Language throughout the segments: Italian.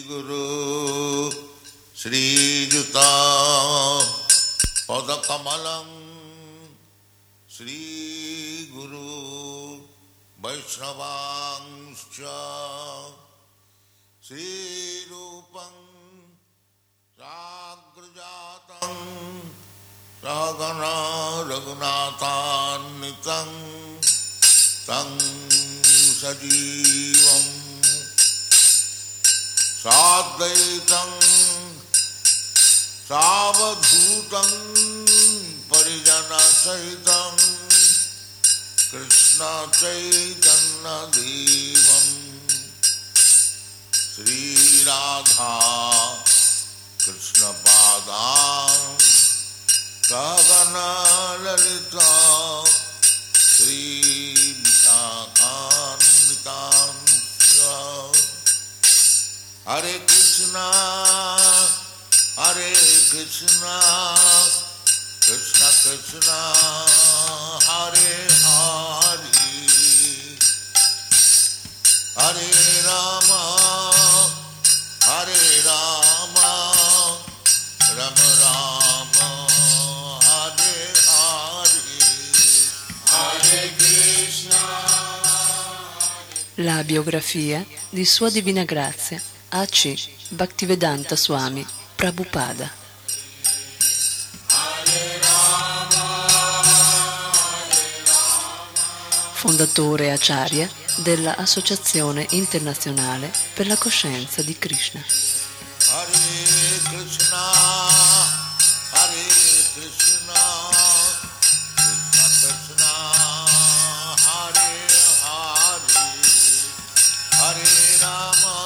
Guru Sri Juta Pada Kamalam Sri Guru Vaishnavangscha Sri Rupam Sagrajatam Sagana Raghunathan Tang Sajivam Sadvaitam Savadhutam Parijana Sahitam Krishna Chaitanya Devam Sri Radha Krishna Padam Sagana Lalita Sri Vishakanitam Hare Krishna Krishna Krishna Hare Hare Hare Rama Rama Rama Hare Hare Hare Krishna. La biografia di Sua Divina Grazia A.C. Bhaktivedanta Swami Prabhupada. Fondatore Acharya della Associazione Internazionale per la Coscienza di Krishna. Hare Krishna, Hare Krishna, Krishna Krishna, Hare Hare, Hare Rama,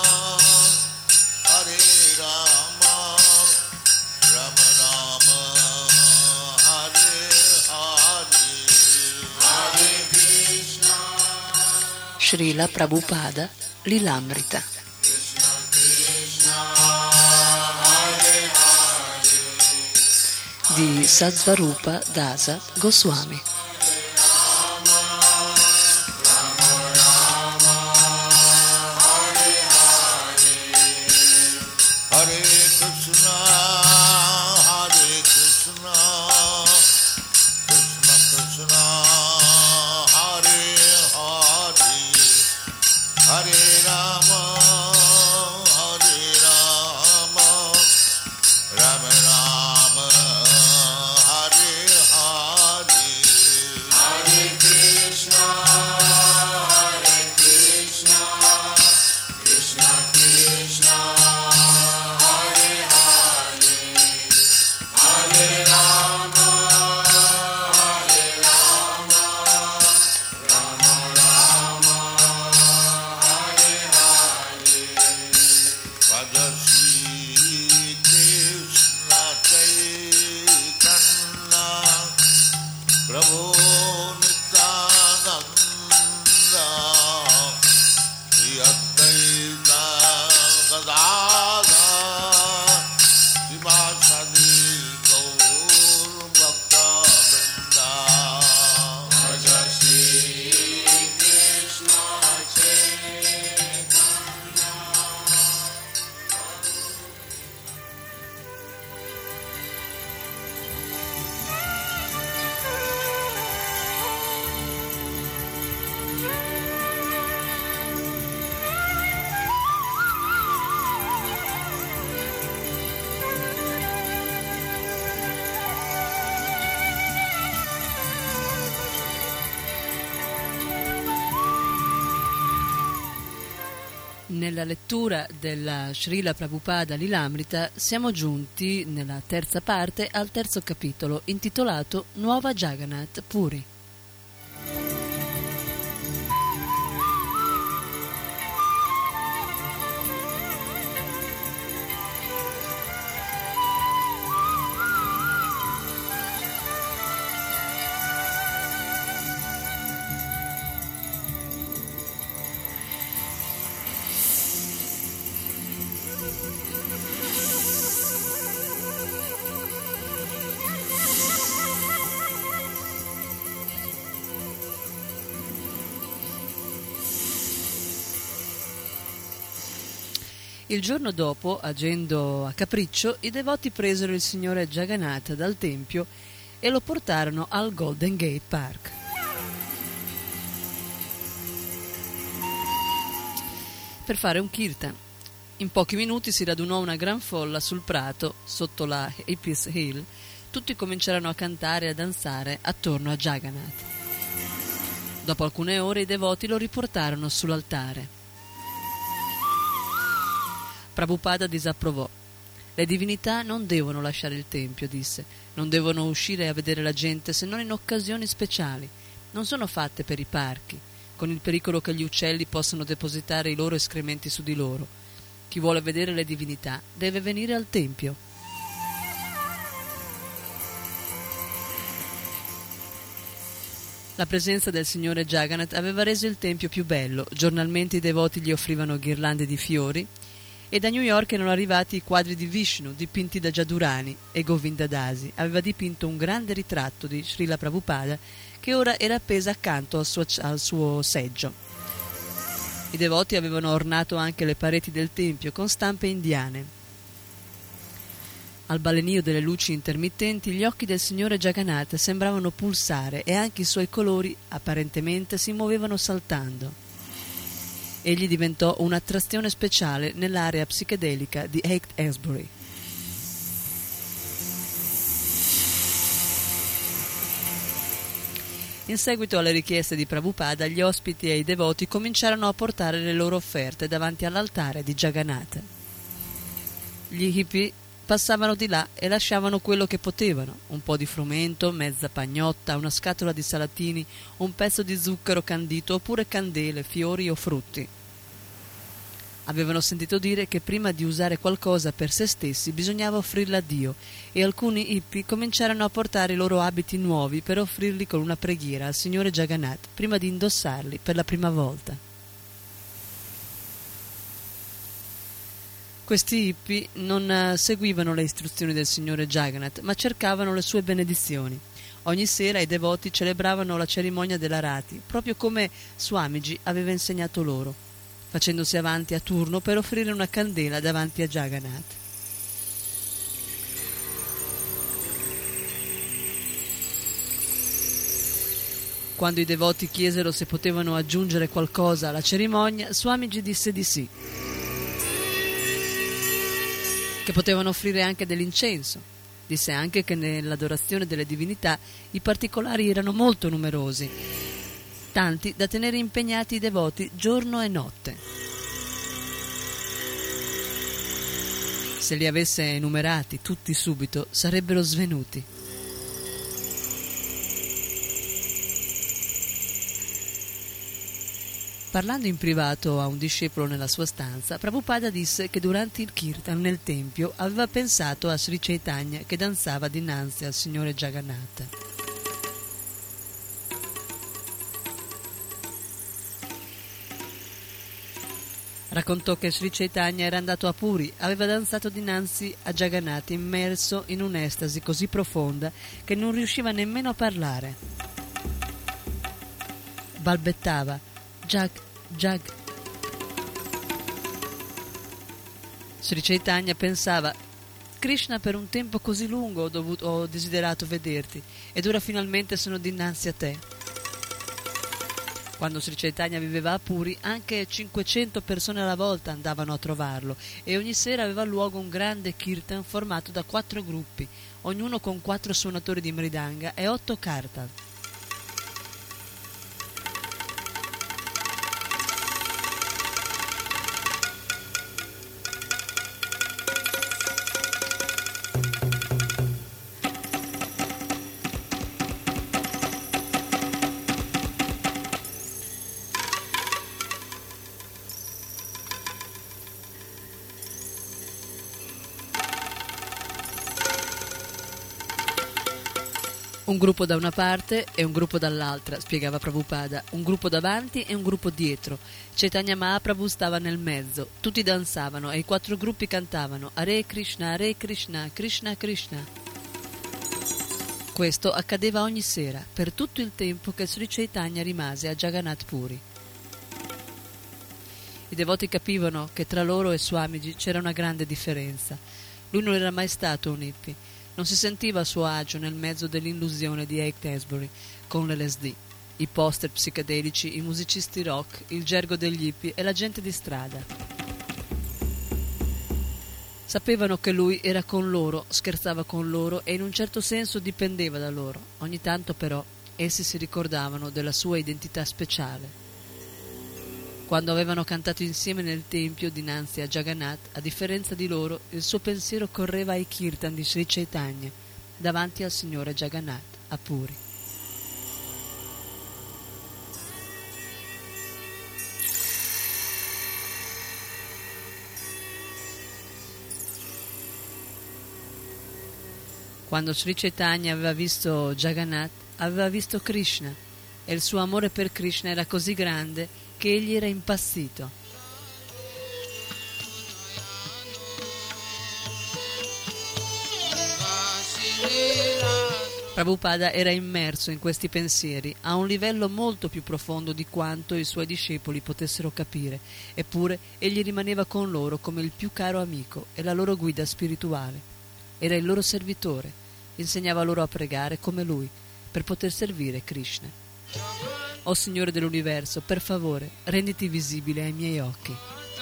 Rama Rama, Hare Hare, Hare Krishna. Srila Prabhupada Lilamrita. Di Satsvarupa Dasa Goswami. Hare Krishna, Krishna Krishna, Hare Hare, Hare Rama, Rama Rama, Hare Hare, Hare Krishna, Krishna Krishna, Hare Hare, Hare Rama, Rama Rama, Hare Hare. Vajashri Krishna Chaitanya Prabhu Nityananda Shri Advaita Gadadhar Srivasadi Gaur Bhakta Vrinda. Vajashri Krishna Nella lettura della Srila Prabhupada Lilamrita siamo giunti nella terza parte al terzo capitolo intitolato Nuova Jagannath Puri. Il giorno dopo, agendo a capriccio, i devoti presero il signore Jagannath dal tempio e lo portarono al Golden Gate Park. Per fare un kirtan. In pochi minuti si radunò una gran folla sul prato, sotto la Apis Hill. Tutti cominciarono a cantare e a danzare attorno a Jagannath. Dopo alcune ore i devoti lo riportarono sull'altare. Prabhupada disapprovò. Le divinità non devono lasciare il tempio, disse. Non devono uscire a vedere la gente se non in occasioni speciali. Non sono fatte per i parchi, con il pericolo che gli uccelli possano depositare i loro escrementi su di loro. Chi vuole vedere le divinità deve venire al tempio. La presenza del signore Jagannath aveva reso il tempio più bello. Giornalmente i devoti gli offrivano ghirlande di fiori e da New York erano arrivati i quadri di Vishnu dipinti da Jadurani, e Govinda Dasi aveva dipinto un grande ritratto di Srila Prabhupada che ora era appesa accanto al suo seggio. I devoti avevano ornato anche le pareti del tempio con stampe indiane. Al balenio delle luci intermittenti gli occhi del signore Jagannath sembravano pulsare e anche i suoi colori apparentemente si muovevano saltando. Egli diventò un'attrazione speciale nell'area psichedelica di Haight-Ashbury. In seguito alle richieste di Prabhupada, gli ospiti e i devoti cominciarono a portare le loro offerte davanti all'altare di Jagannath. Gli hippie passavano di là e lasciavano quello che potevano: un po' di frumento, mezza pagnotta, una scatola di salatini, un pezzo di zucchero candito oppure candele, fiori o frutti. Avevano sentito dire che prima di usare qualcosa per se stessi bisognava offrirla a Dio, e alcuni hippie cominciarono a portare i loro abiti nuovi per offrirli con una preghiera al signore Jagannath prima di indossarli per la prima volta. Questi hippie non seguivano le istruzioni del signore Jagannath, ma cercavano le sue benedizioni. Ogni sera i devoti celebravano la cerimonia dell'Arati, proprio come Swamiji aveva insegnato loro, facendosi avanti a turno per offrire una candela davanti a Jagannath. Quando i devoti chiesero se potevano aggiungere qualcosa alla cerimonia, Swamiji disse di sì, che potevano offrire anche dell'incenso. Disse anche che nell'adorazione delle divinità i particolari erano molto numerosi, tanti da tenere impegnati i devoti giorno e notte. Se li avesse enumerati tutti subito, sarebbero svenuti. Parlando in privato a un discepolo nella sua stanza, Prabhupada disse che durante il kirtan nel tempio aveva pensato a Sri Chaitanya che danzava dinanzi al signore Jagannath. Raccontò che Sri Chaitanya era andato a Puri, aveva danzato dinanzi a Jagannath immerso in un'estasi così profonda che non riusciva nemmeno a parlare. Balbettava Jag, Jag. Sri Chaitanya pensava: Krishna, per un tempo così lungo ho desiderato vederti ed ora finalmente sono dinanzi a te. Quando Sri Chaitanya viveva a Puri, anche 500 persone alla volta andavano a trovarlo e ogni sera aveva luogo un grande kirtan formato da 4 gruppi, ognuno con 4 suonatori di mridanga e 8 kartal. Un gruppo da una parte e un gruppo dall'altra, spiegava Prabhupada, un gruppo davanti e un gruppo dietro. Chaitanya Mahaprabhu stava nel mezzo, tutti danzavano e i 4 gruppi cantavano Hare Krishna, Krishna Krishna. Questo accadeva ogni sera, per tutto il tempo che Sri Chaitanya rimase a Jagannath Puri. I devoti capivano che tra loro e Swamiji c'era una grande differenza. Lui non era mai stato un hippie, non si sentiva a suo agio nel mezzo dell'illusione di Haight-Ashbury con l'LSD, i poster psichedelici, i musicisti rock, il gergo degli hippie e la gente di strada. Sapevano che lui era con loro, scherzava con loro e in un certo senso dipendeva da loro. Ogni tanto però essi si ricordavano della sua identità speciale. Quando avevano cantato insieme nel tempio dinanzi a Jagannath, a differenza di loro, il suo pensiero correva ai kirtan di Sri Chaitanya, davanti al Signore Jagannath, a Puri. Quando Sri Chaitanya aveva visto Jagannath, aveva visto Krishna, e il suo amore per Krishna era così grande che egli era impazzito. Prabhupada era immerso in questi pensieri a un livello molto più profondo di quanto i suoi discepoli potessero capire, eppure egli rimaneva con loro come il più caro amico e la loro guida spirituale. Era il loro servitore, insegnava loro a pregare come lui, per poter servire Krishna. O Signore dell'universo, per favore, renditi visibile ai miei occhi.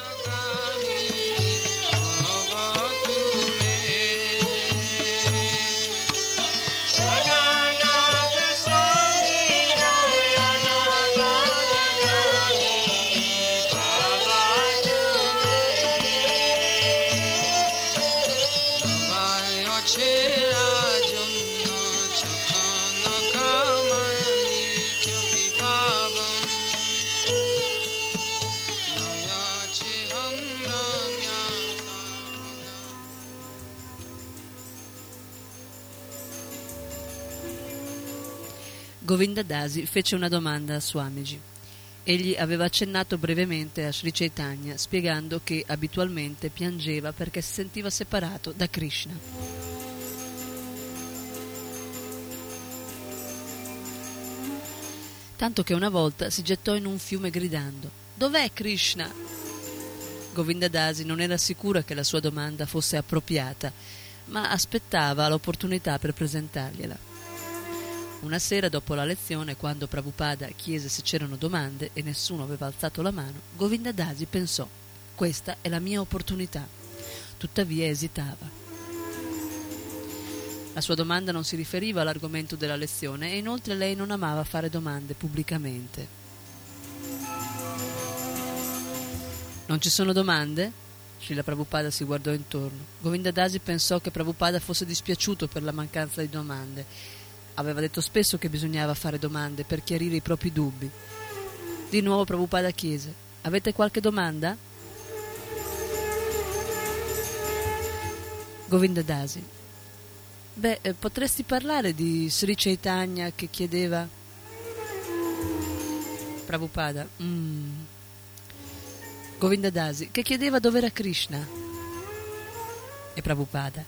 Govinda Dasi fece una domanda a Swamiji. Egli aveva accennato brevemente a Sri Chaitanya, spiegando che abitualmente piangeva perché si sentiva separato da Krishna. Tanto che una volta si gettò in un fiume gridando: «Dov'è Krishna?» Govinda Dasi non era sicura che la sua domanda fosse appropriata, ma aspettava l'opportunità per presentargliela. Una sera dopo la lezione, quando Prabhupada chiese se c'erano domande e nessuno aveva alzato la mano, Govinda Dasi pensò: questa è la mia opportunità. Tuttavia esitava. La sua domanda non si riferiva all'argomento della lezione e inoltre lei non amava fare domande pubblicamente. Non ci sono domande? Srila Prabhupada si guardò intorno. Govinda Dasi pensò che Prabhupada fosse dispiaciuto per la mancanza di domande. Aveva detto spesso che bisognava fare domande per chiarire i propri dubbi. Di nuovo Prabhupada chiese: «Avete qualche domanda?» Govinda Dasi: potresti parlare di Sri Chaitanya che chiedeva... Prabhupada: Govinda Dasi, che chiedeva dove era Krishna. E Prabhupada: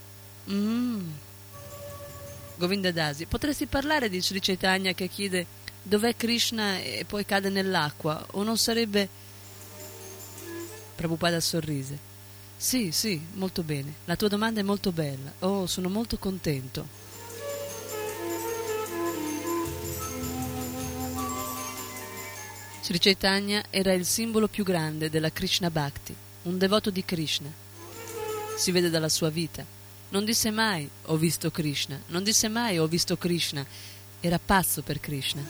Govinda Dasi, potresti parlare di Sri Chaitanya che chiede dov'è Krishna e poi cade nell'acqua, o non sarebbe... Prabhupada sorrise. Sì, molto bene. La tua domanda è molto bella. Oh, sono molto contento. Sri Chaitanya era il simbolo più grande della Krishna Bhakti, un devoto di Krishna. Si vede dalla sua vita. Non disse mai ho visto Krishna, non disse mai ho visto Krishna, era pazzo per Krishna.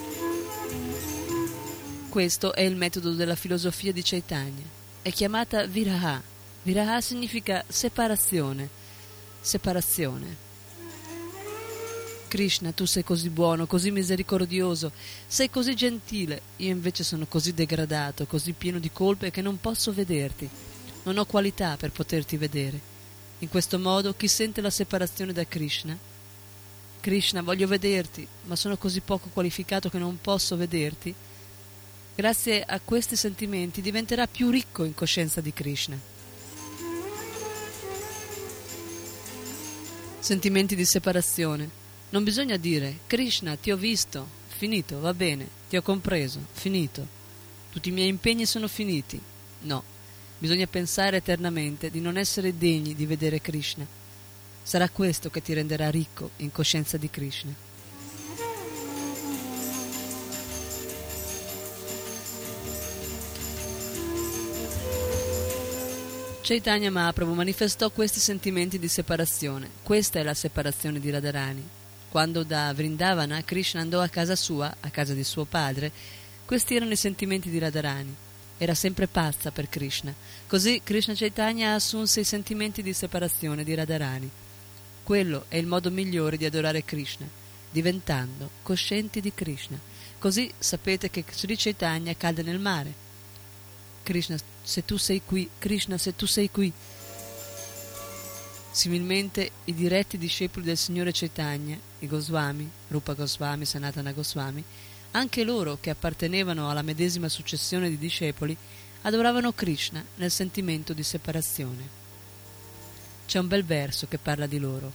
Questo è il metodo della filosofia di Chaitanya. È chiamata Viraha. Viraha significa separazione. Krishna, tu sei così buono, così misericordioso, sei così gentile, io invece sono così degradato, così pieno di colpe che non posso vederti, non ho qualità per poterti vedere. In questo modo chi sente la separazione da Krishna? Krishna, voglio vederti, ma sono così poco qualificato che non posso vederti. Grazie a questi sentimenti diventerà più ricco in coscienza di Krishna. Sentimenti di separazione. Non bisogna dire Krishna, ti ho visto, finito, va bene, ti ho compreso, finito. tutti i miei impegni sono finiti. No, bisogna pensare eternamente di non essere degni di vedere Krishna. Sarà questo che ti renderà ricco in coscienza di Krishna. Chaitanya Mahaprabhu manifestò questi sentimenti di separazione. Questa è la separazione di Radharani. Quando da Vrindavana Krishna andò a casa sua, a casa di suo padre, questi erano i sentimenti di Radharani. Era sempre pazza per Krishna. Così Krishna Chaitanya assunse i sentimenti di separazione di Radharani. Quello è il modo migliore di adorare Krishna, diventando coscienti di Krishna. Così sapete che Sri Chaitanya cade nel mare. Krishna, se tu sei qui, Krishna, se tu sei qui. Similmente i diretti discepoli del Signore Chaitanya, i Goswami, Rupa Goswami, Sanatana Goswami, anche loro che appartenevano alla medesima successione di discepoli, adoravano Krishna nel sentimento di separazione. C'è un bel verso che parla di loro.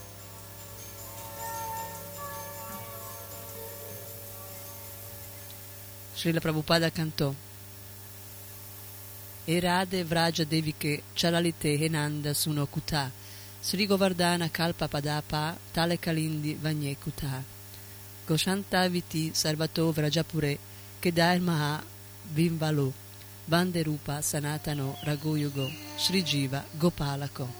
Srila Prabhupada cantò: E Radhe Vraja Devike Chalalite Henanda Suno Kuta Sri Govardhana Kalpa Padapa Tale Kalindi Vanye Kuta Goshanta Viti Sarvato Vrajapure Kedar Maha Vimvalo Bande Rupa Sanatano Ragoyugo Sri Jiva Gopalako.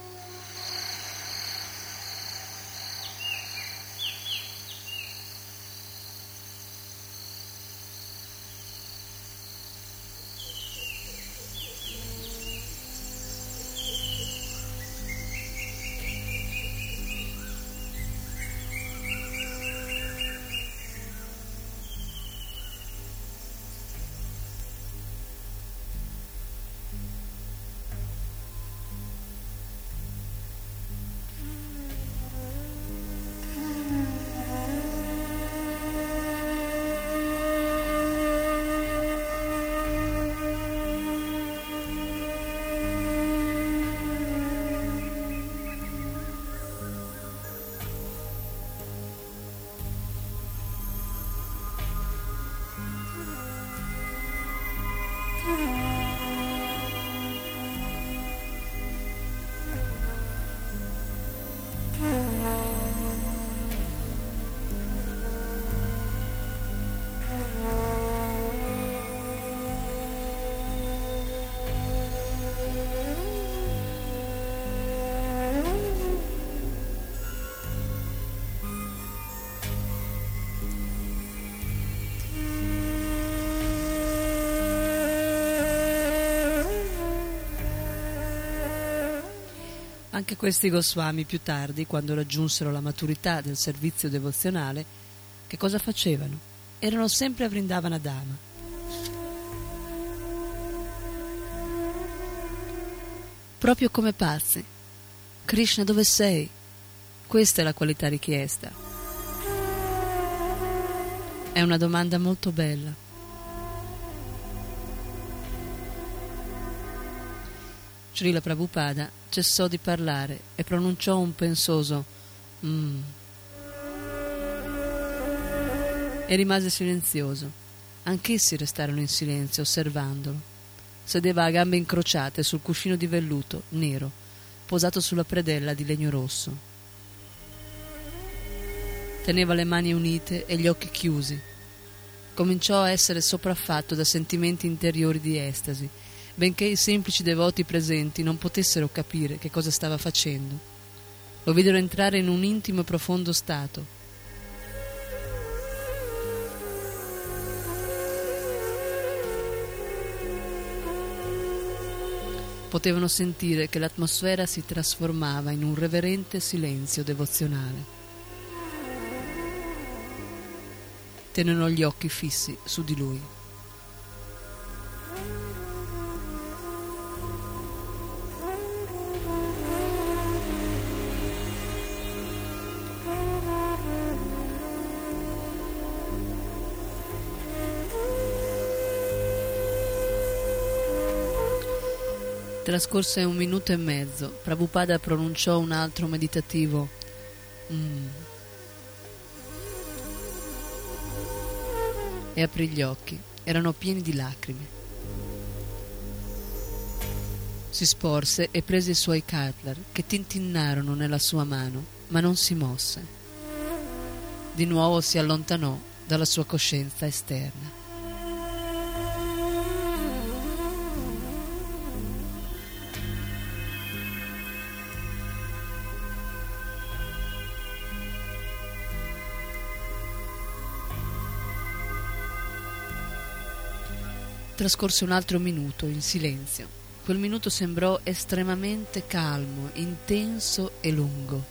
Anche questi Goswami più tardi, quando raggiunsero la maturità del servizio devozionale, che cosa facevano? Erano sempre a Vrindavana Dama. Proprio come pazzi. Krishna, dove sei? Questa è la qualità richiesta. È una domanda molto bella. Srila Prabhupada cessò di parlare e pronunciò un pensoso e rimase silenzioso. Anch'essi restarono in silenzio osservandolo. Sedeva a gambe incrociate sul cuscino di velluto nero, posato sulla predella di legno rosso. Teneva le mani unite e gli occhi chiusi. Cominciò a essere sopraffatto da sentimenti interiori di estasi, benché i semplici devoti presenti non potessero capire che cosa stava facendo. Lo videro entrare in un intimo e profondo stato. Potevano sentire che l'atmosfera si trasformava in un reverente silenzio devozionale. Tennero gli occhi fissi su di lui. Trascorse 1 minuto e mezzo. Prabhupada pronunciò un altro meditativo e aprì gli occhi. Erano pieni di lacrime. Si sporse e prese i suoi cutler, che tintinnarono nella sua mano, ma non si mosse. Di nuovo si allontanò dalla sua coscienza esterna. Trascorse un altro minuto in silenzio. Quel minuto sembrò estremamente calmo, intenso e lungo.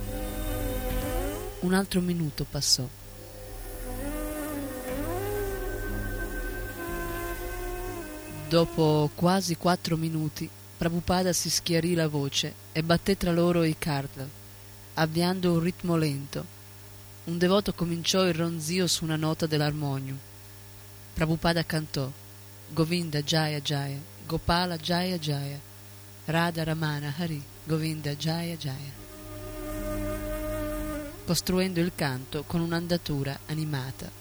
Un altro minuto passò. Dopo quasi 4 minuti, Prabhupada si schiarì la voce e batté tra loro i cardinal, avviando un ritmo lento. Un devoto cominciò il ronzio su una nota dell'armonium. Prabhupada cantò Govinda Jaya Jaya, Gopala Jaya Jaya, Radha Ramana Hari, Govinda Jaya Jaya, costruendo il canto con un'andatura animata.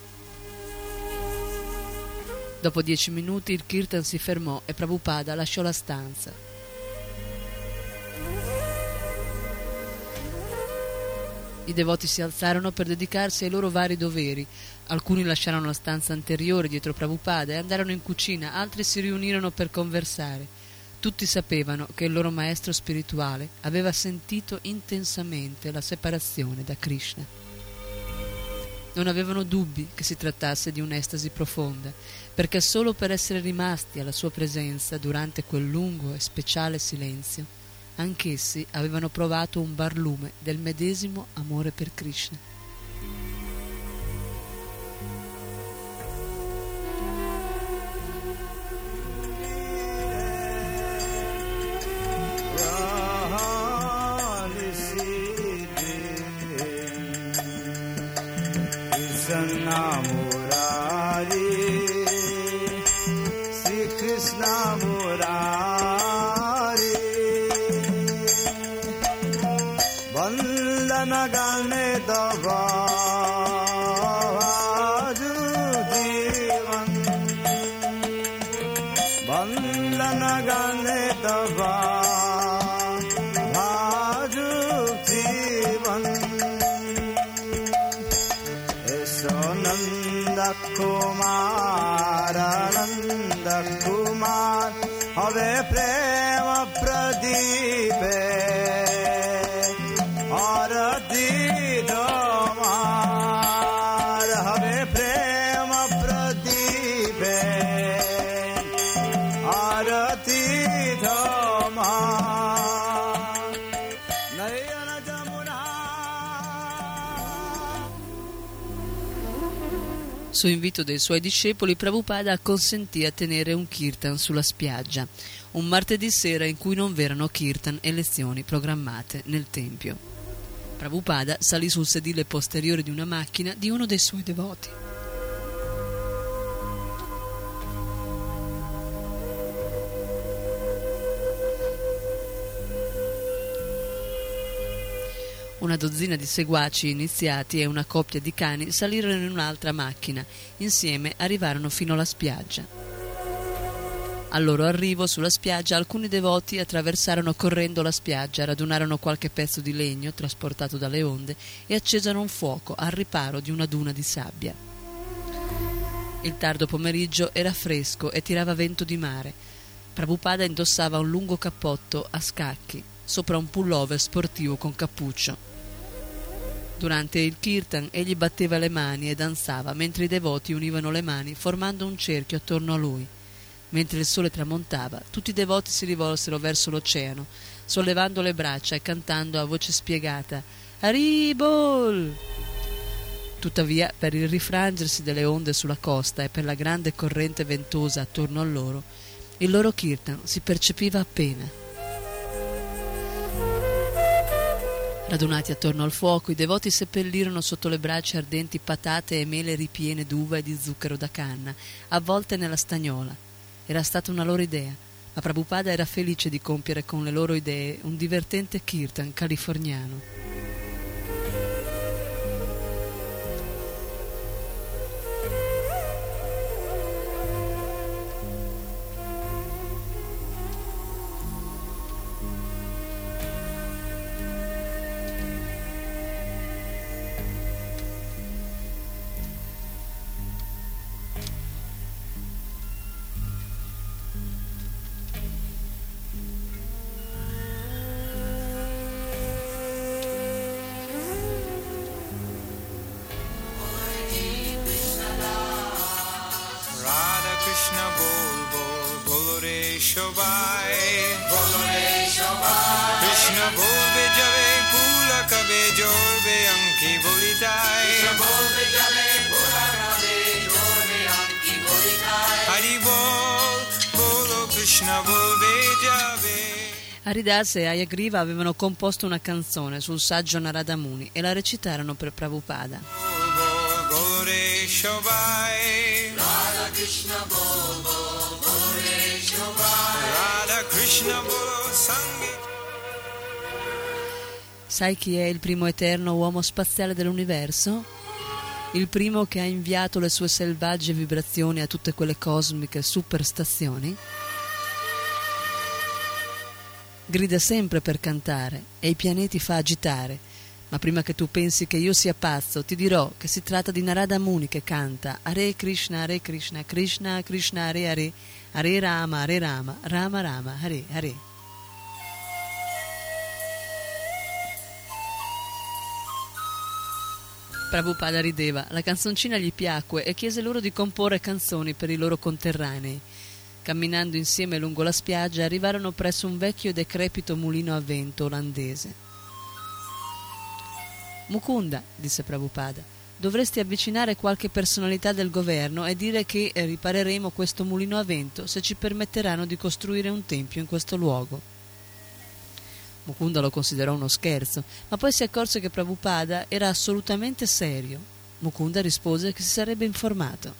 Dopo 10 minuti il kirtan si fermò e Prabhupada lasciò la stanza. I devoti si alzarono per dedicarsi ai loro vari doveri. Alcuni lasciarono la stanza anteriore dietro Prabhupada e andarono in cucina, altri si riunirono per conversare. Tutti sapevano che il loro maestro spirituale aveva sentito intensamente la separazione da Krishna. Non avevano dubbi che si trattasse di un'estasi profonda, perché solo per essere rimasti alla sua presenza durante quel lungo e speciale silenzio, anch'essi avevano provato un barlume del medesimo amore per Krishna. Krishna Murari, Sri Krishna Murari, Vandana Gane Dava Judivan, Vandana Gane Dava Kumar, Ananda Kumar, Have Prema Pradipe, Arati Domar, Have Prema Pradipe, Arati Domar, Nayana Jamuna. Su invito dei suoi discepoli, Prabhupada acconsentì a tenere un kirtan sulla spiaggia, un martedì sera in cui non v'erano kirtan e lezioni programmate nel tempio. Prabhupada salì sul sedile posteriore di una macchina di uno dei suoi devoti. Una dozzina di seguaci iniziati e una coppia di cani salirono in un'altra macchina. Insieme arrivarono fino alla spiaggia. Al loro arrivo sulla spiaggia alcuni devoti attraversarono correndo la spiaggia, radunarono qualche pezzo di legno trasportato dalle onde e accesero un fuoco al riparo di una duna di sabbia. Il tardo pomeriggio era fresco e tirava vento di mare. Prabhupada indossava un lungo cappotto a scacchi sopra un pullover sportivo con cappuccio. Durante il kirtan egli batteva le mani e danzava, mentre i devoti univano le mani formando un cerchio attorno a lui. Mentre il sole tramontava, tutti i devoti si rivolsero verso l'oceano, sollevando le braccia e cantando a voce spiegata Haribol! Tuttavia, per il rifrangersi delle onde sulla costa e per la grande corrente ventosa attorno a loro, il loro kirtan si percepiva appena. Radunati attorno al fuoco, i devoti seppellirono sotto le braccia ardenti patate e mele ripiene d'uva e di zucchero da canna, avvolte nella stagnola. Era stata una loro idea, ma Prabhupada era felice di compiere con le loro idee un divertente kirtan californiano. shobai Krishna bolbe jave pula kabe jorbe anki bolitai Hari bol bolo Krishna bolbe jave. Haridas e Hayagriva avevano composto una canzone sul saggio Narada Muni e la recitarono per Prabhupada. Gore shobai Radha Krishna bol bol Gore Shobai Radha Krishna bolo sangi. Sai chi è il primo eterno uomo spaziale dell'universo? Il primo che ha inviato le sue selvagge vibrazioni a tutte quelle cosmiche superstazioni? Grida sempre per cantare e i pianeti fa agitare, ma prima che tu pensi che io sia pazzo ti dirò che si tratta di Narada Muni che canta Hare Krishna, Krishna Krishna, Hare Hare, Hare Rama, Rama Rama, Hare Hare. Prabhupada rideva, la canzoncina gli piacque e chiese loro di comporre canzoni per i loro conterranei. Camminando insieme lungo la spiaggia arrivarono presso un vecchio e decrepito mulino a vento olandese. Mukunda, disse Prabhupada, dovresti avvicinare qualche personalità del governo e dire che ripareremo questo mulino a vento se ci permetteranno di costruire un tempio in questo luogo. Mukunda lo considerò uno scherzo, ma poi si accorse che Prabhupada era assolutamente serio. Mukunda rispose che si sarebbe informato.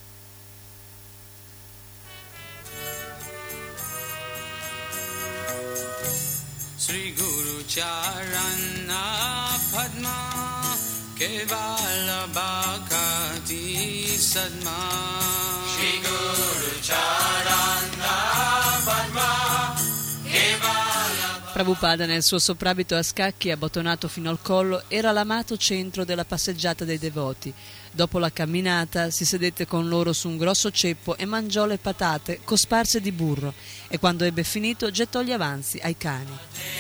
Sri Guru Charana Padma Kevala Bhakati Sadma Shri Guru Charana Padma Kevala. Prabhupada nel suo soprabito a scacchi abbottonato fino al collo era l'amato centro della passeggiata dei devoti. Dopo la camminata si sedette con loro su un grosso ceppo e mangiò le patate cosparse di burro e quando ebbe finito gettò gli avanzi ai cani.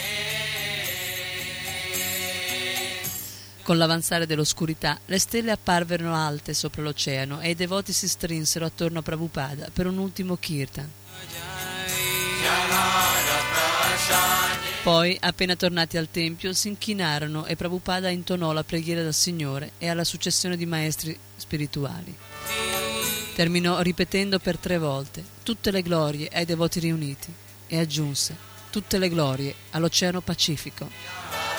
Con l'avanzare dell'oscurità le stelle apparvero alte sopra l'oceano e i devoti si strinsero attorno a Prabhupada per un ultimo kirtan. Poi, appena tornati al tempio, si inchinarono e Prabhupada intonò la preghiera del Signore e alla successione di maestri spirituali. Terminò ripetendo per 3 volte tutte le glorie ai devoti riuniti e aggiunse tutte le glorie all'Oceano Pacifico.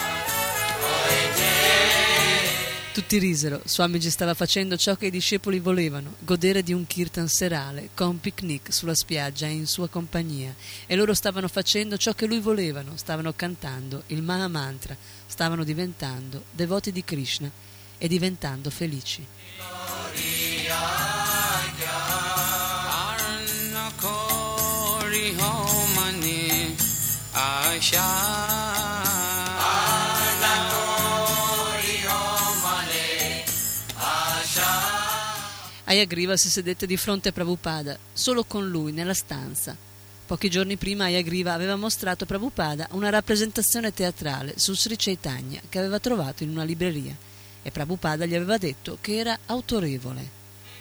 Tutti risero, Swamiji stava facendo ciò che i discepoli volevano, godere di un kirtan serale con picnic sulla spiaggia in sua compagnia, e loro stavano facendo ciò che lui volevano, stavano cantando il Maha Mantra, stavano diventando devoti di Krishna e diventando felici. Hayagriva si sedette di fronte a Prabhupada, solo con lui nella stanza. Pochi giorni prima Hayagriva aveva mostrato a Prabhupada una rappresentazione teatrale su Sri Chaitanya che aveva trovato in una libreria e Prabhupada gli aveva detto che era autorevole.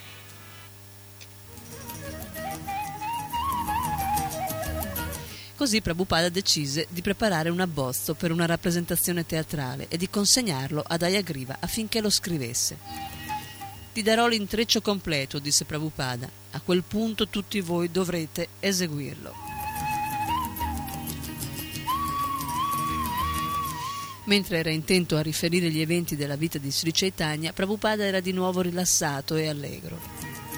Così Prabhupada decise di preparare un abbozzo per una rappresentazione teatrale e di consegnarlo ad Hayagriva affinché lo scrivesse. Ti darò l'intreccio completo, disse Prabhupada. A quel punto tutti voi dovrete eseguirlo. Mentre era intento a riferire gli eventi della vita di Sri Chaitanya, Prabhupada era di nuovo rilassato e allegro.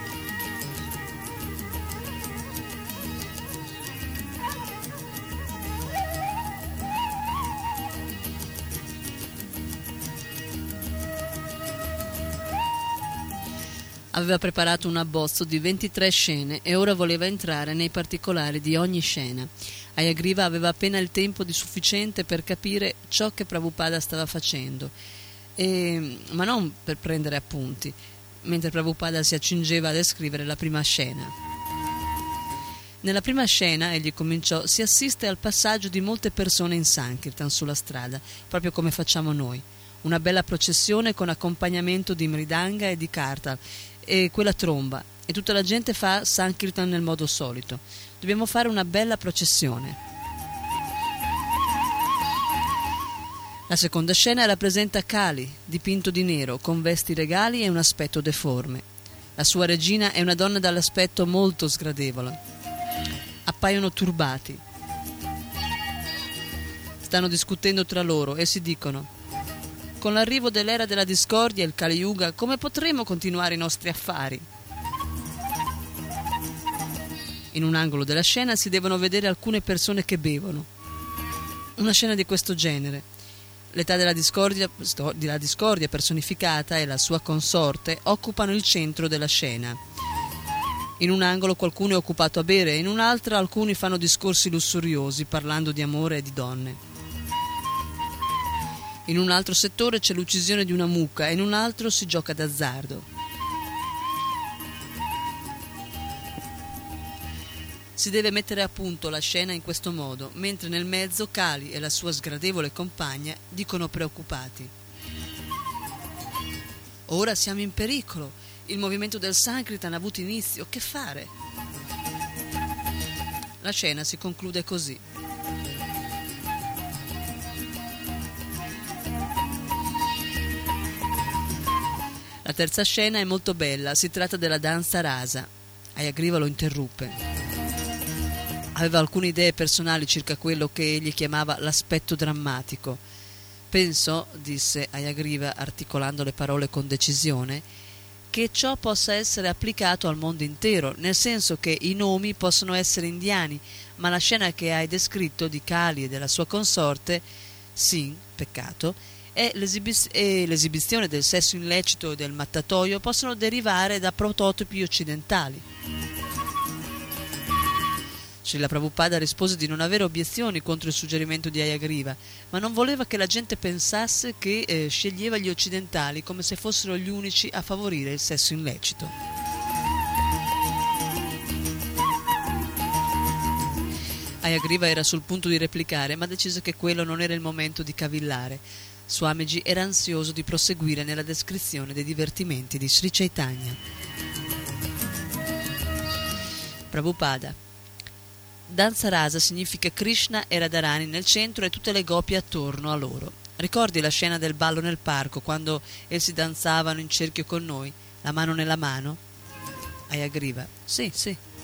Aveva preparato un abbozzo di 23 scene e ora voleva entrare nei particolari di ogni scena. Hayagriva aveva appena il tempo di sufficiente per capire ciò che Prabhupada stava facendo, ma non per prendere appunti, mentre Prabhupada si accingeva a descrivere la prima scena. Nella prima scena, egli cominciò, si assiste al passaggio di molte persone in Sankirtan sulla strada, proprio come facciamo noi. Una bella processione con accompagnamento di mridanga e di kartal, e quella tromba, e tutta la gente fa Sankirtan nel modo solito. Dobbiamo fare una bella processione. La seconda scena rappresenta Kali, dipinto di nero, con vesti regali e un aspetto deforme. La sua regina è una donna dall'aspetto molto sgradevole. Appaiono turbati. Stanno discutendo tra loro e si dicono: con l'arrivo dell'era della discordia e il Kali Yuga, come potremo continuare i nostri affari? In un angolo della scena si devono vedere alcune persone che bevono. Una scena di questo genere. L'età della discordia personificata e la sua consorte occupano il centro della scena. In un angolo qualcuno è occupato a bere e in un altro alcuni fanno discorsi lussuriosi parlando di amore e di donne. In un altro settore c'è l'uccisione di una mucca e in un altro si gioca d'azzardo. Si deve mettere a punto la scena in questo modo, mentre nel mezzo Kali e la sua sgradevole compagna dicono preoccupati: ora siamo in pericolo, il movimento del Sankirtan ha avuto inizio, che fare? La scena si conclude così. La terza scena è molto bella, si tratta della danza rasa. Hayagriva lo interruppe. Aveva alcune idee personali circa quello che egli chiamava l'aspetto drammatico. Penso, disse Hayagriva articolando le parole con decisione, che ciò possa essere applicato al mondo intero, nel senso che i nomi possono essere indiani, ma la scena che hai descritto di Kali e della sua consorte, Sin, peccato, e l'esibizione del sesso illecito e del mattatoio possono derivare da prototipi occidentali. Srila Prabhupada rispose di non avere obiezioni contro il suggerimento di Hayagriva, ma non voleva che la gente pensasse che sceglieva gli occidentali come se fossero gli unici a favorire il sesso illecito. Hayagriva era sul punto di replicare, ma decise che quello non era il momento di cavillare. Swamiji era ansioso di proseguire nella descrizione dei divertimenti di Sri Chaitanya. Prabhupada: danza rasa significa Krishna e Radharani nel centro e tutte le gopi attorno a loro. Ricordi la scena del ballo nel parco, quando essi danzavano in cerchio con noi, la mano nella mano? Hayagriva: sì.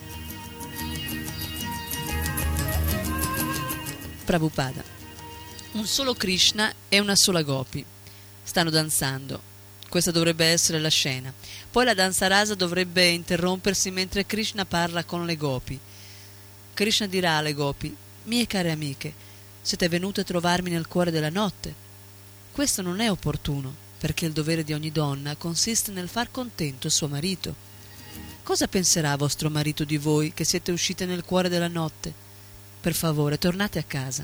Prabhupada: un solo Krishna e una sola gopi. Stanno danzando. Questa dovrebbe essere la scena. Poi la danza rasa dovrebbe interrompersi mentre Krishna parla con le gopi. Krishna dirà alle gopi: mie care amiche, siete venute a trovarmi nel cuore della notte. Questo non è opportuno, perché il dovere di ogni donna consiste nel far contento il suo marito. Cosa penserà vostro marito di voi che siete uscite nel cuore della notte? Per favore, tornate a casa.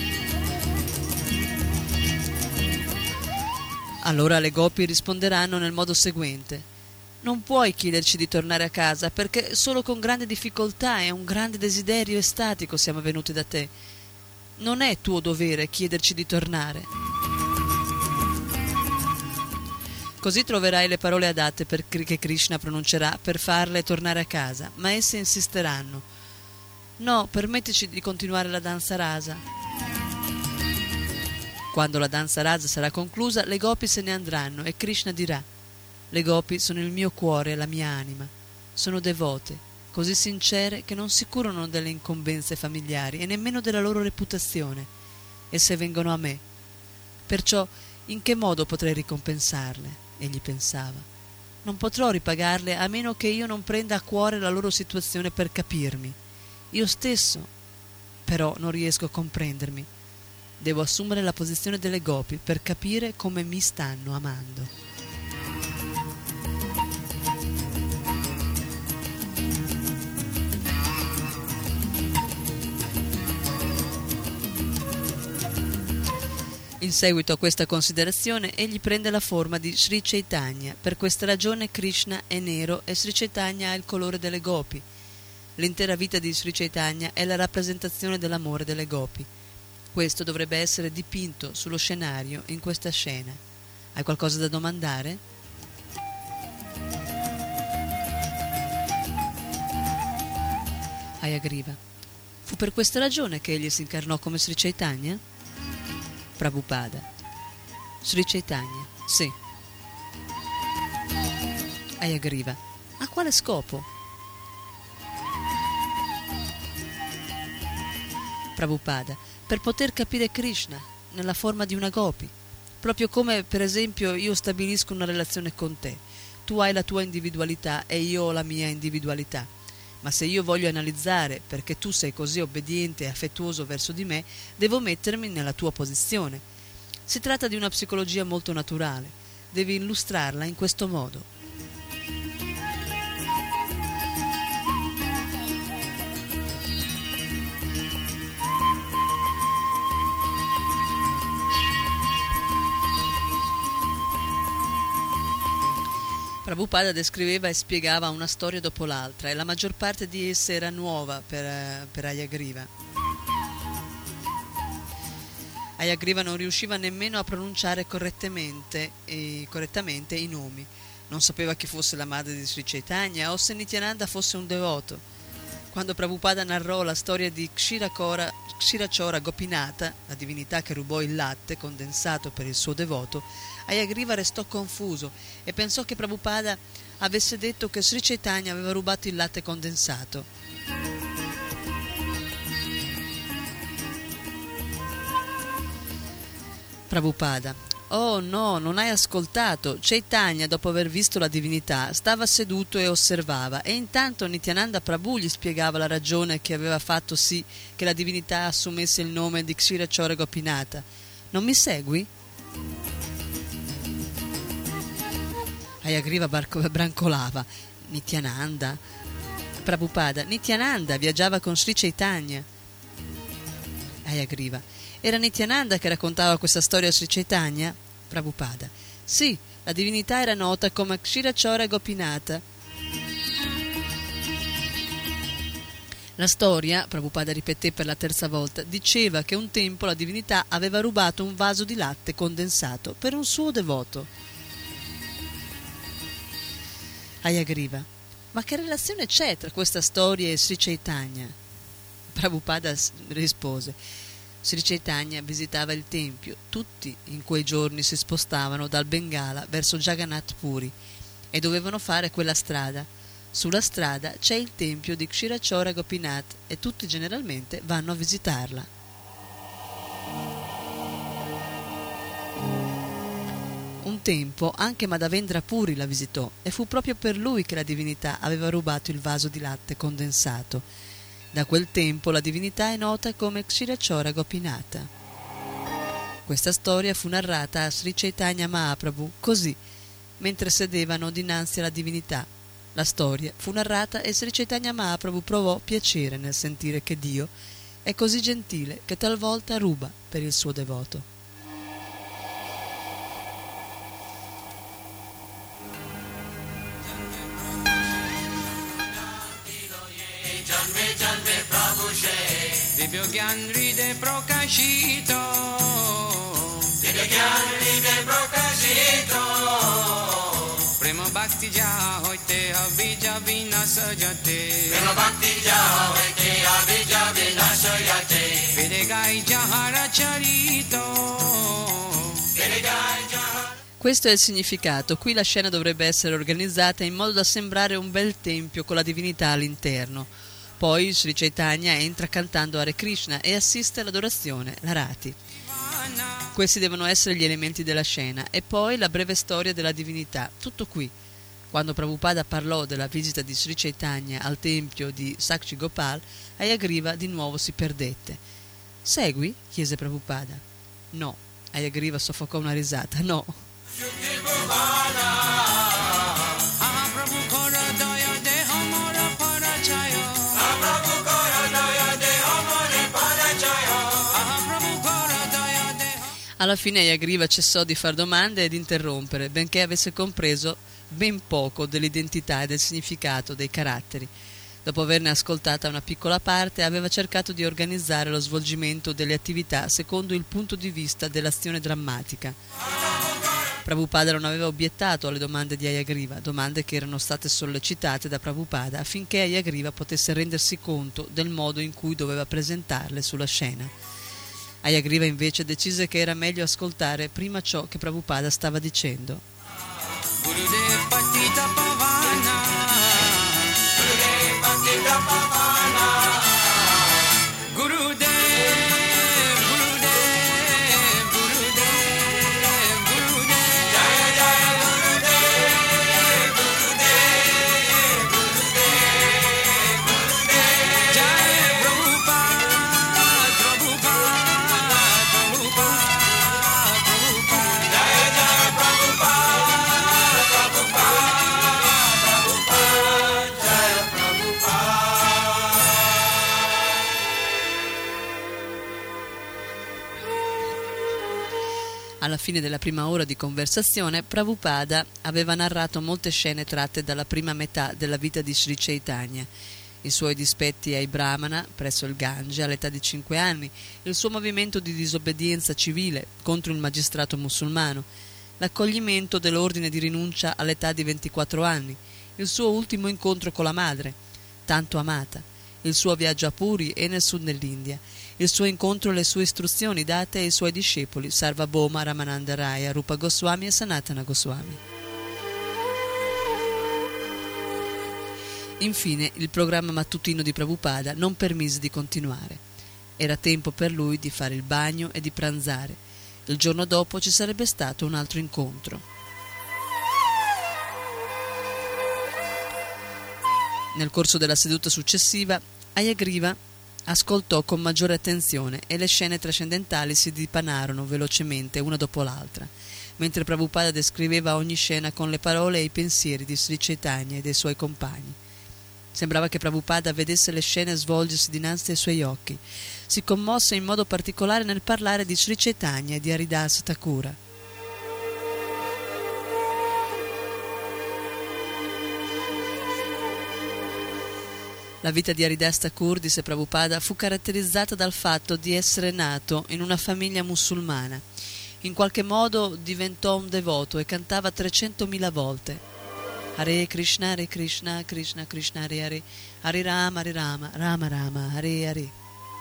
Allora le gopi risponderanno nel modo seguente: non puoi chiederci di tornare a casa, perché solo con grande difficoltà e un grande desiderio estatico siamo venuti da te. Non è tuo dovere chiederci di tornare. Così troverai le parole adatte che Krishna pronuncerà per farle tornare a casa, ma esse insisteranno: no, permettici di continuare la danza rasa. Quando la danza rasa sarà conclusa, le gopi se ne andranno e Krishna dirà: le gopi sono il mio cuore e la mia anima. Sono devote, così sincere che non si curano delle incombenze familiari e nemmeno della loro reputazione. Esse vengono a me. Perciò in che modo potrei ricompensarle? Egli pensava. Non potrò ripagarle a meno che io non prenda a cuore la loro situazione per capirmi. Io stesso, però, non riesco a comprendermi. Devo assumere la posizione delle gopi per capire come mi stanno amando. In seguito a questa considerazione, egli prende la forma di Sri Chaitanya. Per questa ragione Krishna è nero e Sri Chaitanya ha il colore delle gopi. L'intera vita di Sri Chaitanya è la rappresentazione dell'amore delle gopi. Questo dovrebbe essere dipinto sullo scenario in questa scena. Hai qualcosa da domandare? Hayagriva: fu per questa ragione che egli si incarnò come Sri Chaitanya? Prabhupada: Sri Chaitanya, sì. Hayagriva: a quale scopo? Prabhupada: per poter capire Krishna nella forma di una gopi, proprio come per esempio io stabilisco una relazione con te. Tu hai la tua individualità e io ho la mia individualità, ma se io voglio analizzare perché tu sei così obbediente e affettuoso verso di me, devo mettermi nella tua posizione. Si tratta di una psicologia molto naturale, devi illustrarla in questo modo. Prabhupada descriveva e spiegava una storia dopo l'altra e la maggior parte di esse era nuova per Hayagriva. Hayagriva non riusciva nemmeno a pronunciare correttamente i nomi. Non sapeva chi fosse la madre di Sri Chaitanya o se Nityananda fosse un devoto. Quando Prabhupada narrò la storia di Kshirachora Gopinatha, la divinità che rubò il latte condensato per il suo devoto, Hayagriva restò confuso e pensò che Prabhupada avesse detto che Sri Chaitanya aveva rubato il latte condensato. Prabhupada: oh no, non hai ascoltato. Chaitanya, dopo aver visto la divinità, stava seduto e osservava, e intanto Nityananda Prabhu gli spiegava la ragione che aveva fatto sì che la divinità assumesse il nome di Kshirachora Gopinatha. Non mi segui? Hayagriva brancolava. Nityananda? Prabhupada: Nityananda viaggiava con Sri Chaitanya. Hayagriva: era Nityananda che raccontava questa storia a Sri Chaitanya? Prabhupada: sì, la divinità era nota come Kshirachora Gopinatha. La storia, Prabhupada ripeté per la terza volta, diceva che un tempo la divinità aveva rubato un vaso di latte condensato per un suo devoto. Hayagriva: ma che relazione c'è tra questa storia e Sri Chaitanya? Prabhupada rispose: Sri Chaitanya visitava il tempio. Tutti in quei giorni si spostavano dal Bengala verso Jagannath Puri e dovevano fare quella strada. Sulla strada c'è il tempio di Kshirachora Gopinath e tutti generalmente vanno a visitarla. Un tempo anche Madhavendra Puri la visitò e fu proprio per lui che la divinità aveva rubato il vaso di latte condensato. Da quel tempo la divinità è nota come Kshirachora Gopinatha. Questa storia fu narrata a Sri Chaitanya Mahaprabhu così, mentre sedevano dinanzi alla divinità. La storia fu narrata e Sri Chaitanya Mahaprabhu provò piacere nel sentire che Dio è così gentile che talvolta ruba per il suo devoto. Divyo Gyan Ride Prokashito, Divyo Gyan Ride Prokashito, Prema Bhakti Ja Hoite Abhija Vinasajate, Prema Bhakti Ja Hoite Abhija Vinasajate, Vedegai Jahara Charito, Vedegai Jahara. Questo è il significato. Qui la scena dovrebbe essere organizzata in modo da sembrare un bel tempio con la divinità all'interno. Poi Sri Chaitanya entra cantando Hare Krishna e assiste all'adorazione, la Rati. Questi devono essere gli elementi della scena. E poi la breve storia della divinità. Tutto qui. Quando Prabhupada parlò della visita di Sri Chaitanya al tempio di Sakshi Gopal, Hayagriva di nuovo si perdette. Segui? Chiese Prabhupada. No. Hayagriva soffocò una risata. No. Alla fine Hayagriva cessò di far domande ed interrompere, benché avesse compreso ben poco dell'identità e del significato dei caratteri. Dopo averne ascoltata una piccola parte, aveva cercato di organizzare lo svolgimento delle attività secondo il punto di vista dell'azione drammatica. Prabhupada non aveva obiettato alle domande di Hayagriva, domande che erano state sollecitate da Prabhupada affinché Hayagriva potesse rendersi conto del modo in cui doveva presentarle sulla scena. Hayagriva invece decise che era meglio ascoltare prima ciò che Prabhupada stava dicendo. Gurudev Patita Pavana, Gurudev Patita Pavana, Gurudev, Gurudev, Gurudev, Gurudev, Jaya Jaya Gurudev, Gurudev, Gurudev, Gurudev, Jaya Prabhupada, Prabhupada, Prabhupada, Prabhupada, Jaya Jaya Prabhupada, Prabhupada, Prabhupada, Jaya Prabhupada. Alla fine della prima ora di conversazione, Prabhupada aveva narrato molte scene tratte dalla prima metà della vita di Sri Chaitanya, i suoi dispetti ai Brahmana presso il Gange all'età di 5 anni, il suo movimento di disobbedienza civile contro il magistrato musulmano, l'accoglimento dell'ordine di rinuncia all'età di 24 anni, il suo ultimo incontro con la madre, tanto amata, il suo viaggio a Puri e nel sud dell'India, il suo incontro e le sue istruzioni date ai suoi discepoli Sarvabhauma Ramananda Raya, Rupa Goswami e Sanatana Goswami. Infine, il programma mattutino di Prabhupada non permise di continuare. Era tempo per lui di fare il bagno e di pranzare. Il giorno dopo ci sarebbe stato un altro incontro. Nel corso della seduta successiva, Hayagriva ascoltò con maggiore attenzione e le scene trascendentali si dipanarono velocemente una dopo l'altra, mentre Prabhupada descriveva ogni scena con le parole e i pensieri di Sri Chaitanya e dei suoi compagni. Sembrava che Prabhupada vedesse le scene svolgersi dinanzi ai suoi occhi. Si commosse in modo particolare nel parlare di Sri Chaitanya e di Haridas Thakura. La vita di Haridas Thakur, disse Prabhupada, fu caratterizzata dal fatto di essere nato in una famiglia musulmana. In qualche modo diventò un devoto e cantava 300.000 volte. Hare Krishna, Krishna Krishna, Hare Hare, Hare Rama, Rama Rama, Hare Hare.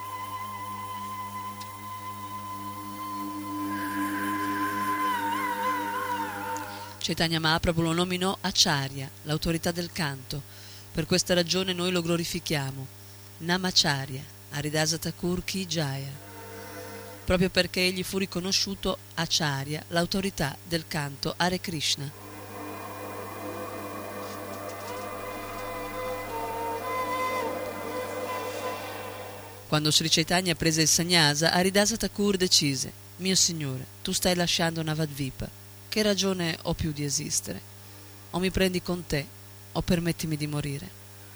Chaitanya Mahaprabhu lo nominò Acharya, l'autorità del canto. Per questa ragione noi lo glorifichiamo. Namacharya, Haridas Thakur Ki Jaya. Proprio perché egli fu riconosciuto Acharya, l'autorità del canto Hare Krishna. Quando Sri Chaitanya prese il sannyasa, Haridas Thakur decise: mio signore, tu stai lasciando Navadvipa. Che ragione ho più di esistere? O mi prendi con te, o permettimi di morire.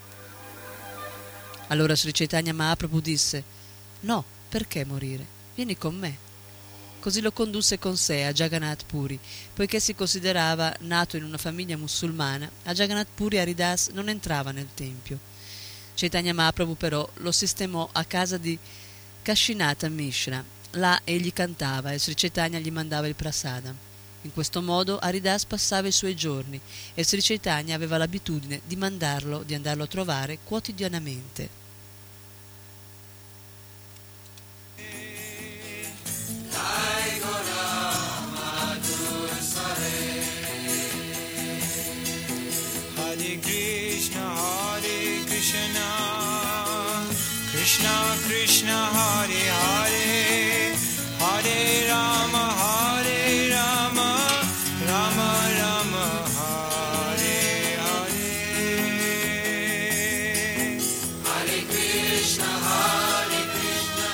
Allora Sri Chaitanya Mahaprabhu disse: no, perché morire? Vieni con me. Così lo condusse con sé a Jagannath Puri. Poiché si considerava nato in una famiglia musulmana, a Jagannath Puri Haridas non entrava nel tempio. Chaitanya Mahaprabhu però lo sistemò a casa di Kashinatha Mishra. Là egli cantava e Sri Chaitanya gli mandava il prasadam. In questo modo Haridas passava i suoi giorni e Sri Chaitanya aveva l'abitudine di andarlo a trovare quotidianamente. Hare Krishna, Krishna Krishna, Hare Hare, Hare Rama, Rama Rama, Hare Hare. Hare Krishna, Hare Krishna.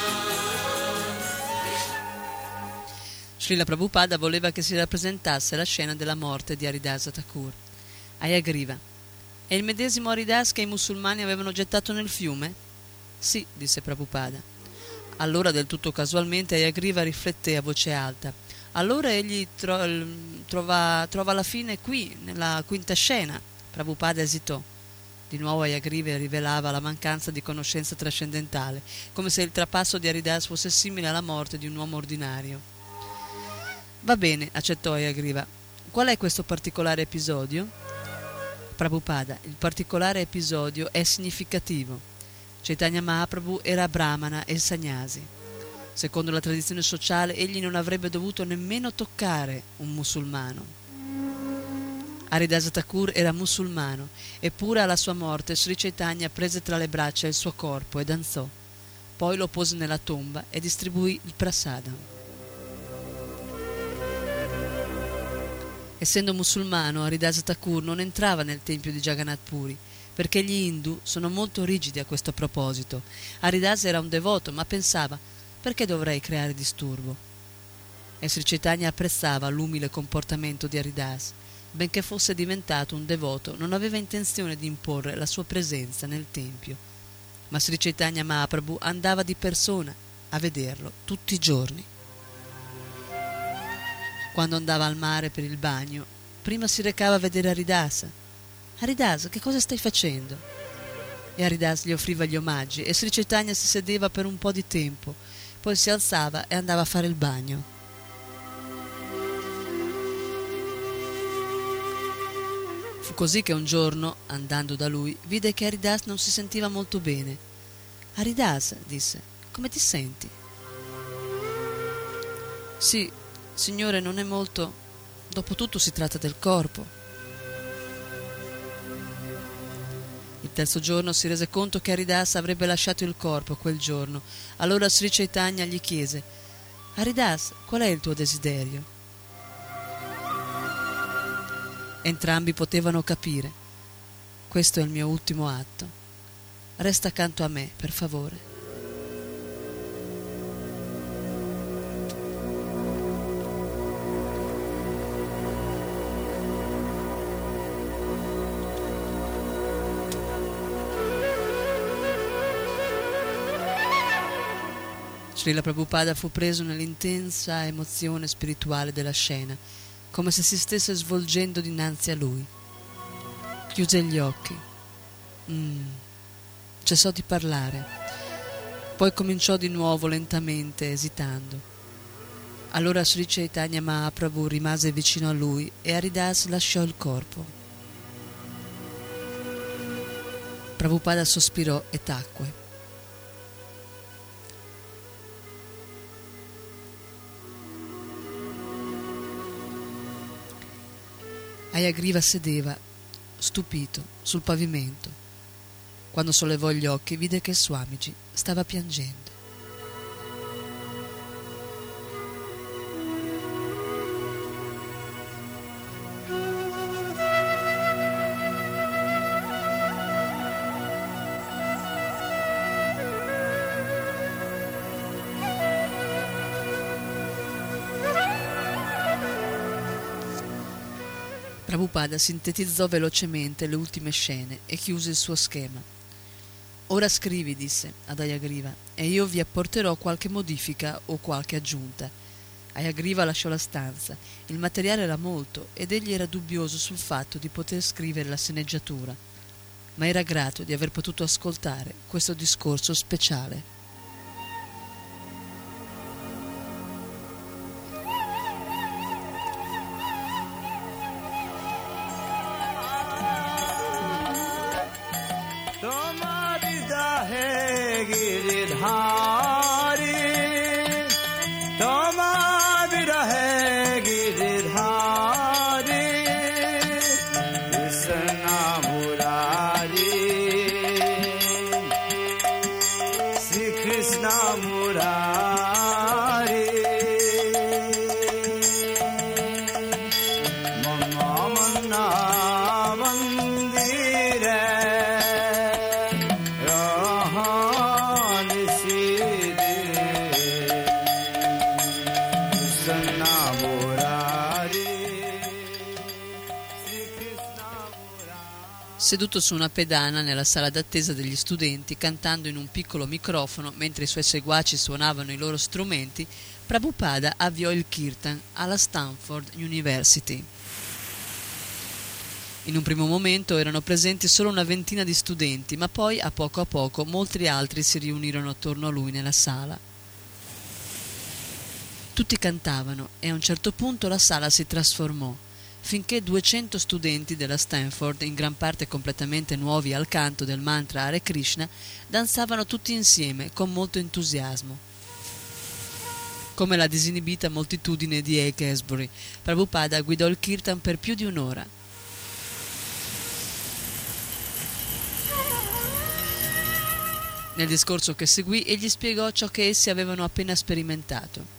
Srila Prabhupada voleva che si rappresentasse la scena della morte di Haridas Thakur. Hayagriva: è il medesimo Haridas che i musulmani avevano gettato nel fiume? Sì, disse Prabhupada. Allora, del tutto casualmente, Hayagriva rifletté a voce alta. Allora egli trova la fine qui, nella quinta scena. Prabhupada esitò. Di nuovo Hayagriva rivelava la mancanza di conoscenza trascendentale, come se il trapasso di Haridas fosse simile alla morte di un uomo ordinario. Va bene, accettò Hayagriva. Qual è questo particolare episodio? Prabhupada, il particolare episodio è significativo. Chaitanya Mahaprabhu era brahmana e sannyasi. Secondo la tradizione sociale, egli non avrebbe dovuto nemmeno toccare un musulmano. Haridasa Thakur era musulmano, eppure alla sua morte Sri Chaitanya prese tra le braccia il suo corpo e danzò. Poi lo pose nella tomba e distribuì il prasadam. Essendo musulmano, Haridasa Thakur non entrava nel tempio di Jagannath Puri, perché gli Hindu sono molto rigidi a questo proposito. Haridasa era un devoto, ma pensava: perché dovrei creare disturbo? E Sri Chaitanya apprezzava l'umile comportamento di Haridasa. Benché fosse diventato un devoto, non aveva intenzione di imporre la sua presenza nel tempio. Ma Sri Chaitanya Mahaprabhu andava di persona a vederlo tutti i giorni. Quando andava al mare per il bagno, prima si recava a vedere Haridasa. Haridasa, che cosa stai facendo? E Haridasa gli offriva gli omaggi e Sri Chaitanya si sedeva per un po' di tempo, poi si alzava e andava a fare il bagno. Fu così che un giorno, andando da lui, vide che Haridasa non si sentiva molto bene. Haridasa, disse, come ti senti? Sì, signore, non è molto. Dopotutto si tratta del corpo. Il terzo giorno si rese conto che Haridasa avrebbe lasciato il corpo quel giorno. Allora Sri Chaitanya gli chiese: Haridasa, qual è il tuo desiderio? Entrambi potevano capire. Questo è il mio ultimo atto. Resta accanto a me, per favore. Srila Prabhupada fu preso nell'intensa emozione spirituale della scena, come se si stesse svolgendo dinanzi a lui. Chiuse gli occhi. Cessò di parlare. Poi cominciò di nuovo lentamente, esitando. Allora Sri Chaitanya Mahaprabhu rimase vicino a lui e Haridasa lasciò il corpo. Prabhupada sospirò e tacque. Hayagriva sedeva, stupito, sul pavimento. Quando sollevò gli occhi vide che Swamiji stava piangendo. Prabhupada sintetizzò velocemente le ultime scene e chiuse il suo schema. Ora scrivi, disse ad Hayagriva, e io vi apporterò qualche modifica o qualche aggiunta. Hayagriva lasciò la stanza. Il materiale era molto ed egli era dubbioso sul fatto di poter scrivere la sceneggiatura, ma era grato di aver potuto ascoltare questo discorso speciale. Seduto su una pedana nella sala d'attesa degli studenti, cantando in un piccolo microfono mentre i suoi seguaci suonavano i loro strumenti, Prabhupada avviò il kirtan alla Stanford University. In un primo momento erano presenti solo una ventina di studenti, ma poi a poco molti altri si riunirono attorno a lui nella sala. Tutti cantavano e a un certo punto la sala si trasformò. finché 200 studenti della Stanford, in gran parte completamente nuovi al canto del mantra Hare Krishna, danzavano tutti insieme con molto entusiasmo. Come la disinibita moltitudine di Hawkesbury, Prabhupada guidò il kirtan per più di un'ora. Nel discorso che seguì, egli spiegò ciò che essi avevano appena sperimentato.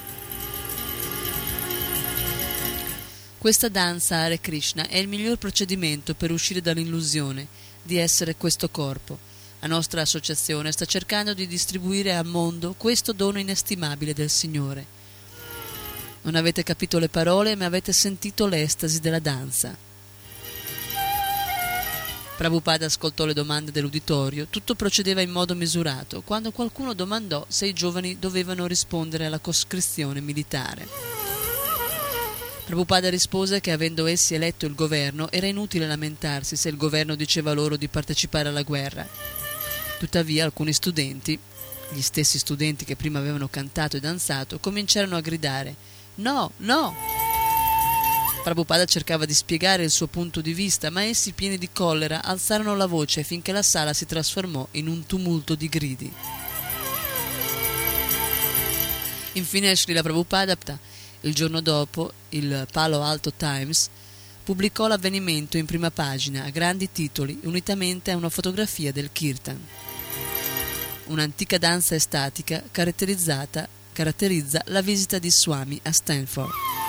Questa danza Hare Krishna è il miglior procedimento per uscire dall'illusione di essere questo corpo. La nostra associazione sta cercando di distribuire al mondo questo dono inestimabile del Signore. Non avete capito le parole, ma avete sentito l'estasi della danza. Prabhupada ascoltò le domande dell'uditorio, tutto procedeva in modo misurato, quando qualcuno domandò se i giovani dovevano rispondere alla coscrizione militare. Prabhupada rispose che avendo essi eletto il governo era inutile lamentarsi se il governo diceva loro di partecipare alla guerra. Tuttavia alcuni studenti, gli stessi studenti che prima avevano cantato e danzato, cominciarono a gridare «No, no!». Prabhupada cercava di spiegare il suo punto di vista, ma essi, pieni di collera, alzarono la voce finché la sala si trasformò in un tumulto di gridi. Infine Srila Prabhupada, il giorno dopo, il Palo Alto Times pubblicò l'avvenimento in prima pagina a grandi titoli, unitamente a una fotografia del kirtan. Un'antica danza estatica caratterizza la visita di Swami a Stanford.